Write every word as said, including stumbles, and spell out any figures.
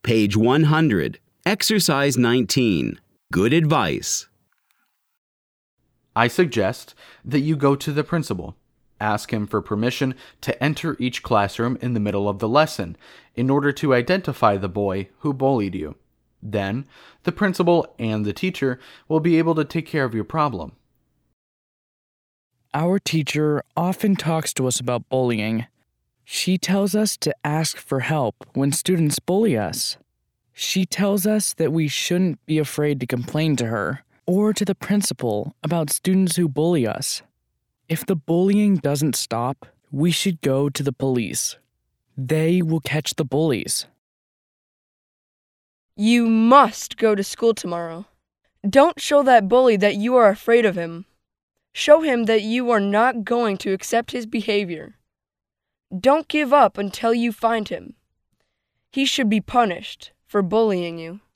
Page one hundred. Exercise nineteen. Good advice. I suggest that you go to the principal. Ask him for permission to enter each classroom in the middle of the lesson in order to identify the boy who bullied you. Then, the principal and the teacher will be able to take care of your problem. Our teacher often talks to us about bullying. She tells us to ask for help when students bully us. She tells us that we shouldn't be afraid to complain to her or to the principal about students who bully us. If the bullying doesn't stop, we should go to the police. They will catch the bullies. You must go to school tomorrow. Don't show that bully that you are afraid of him. Show him that you are not going to accept his behavior. Don't give up until you find him. He should be punished for bullying you.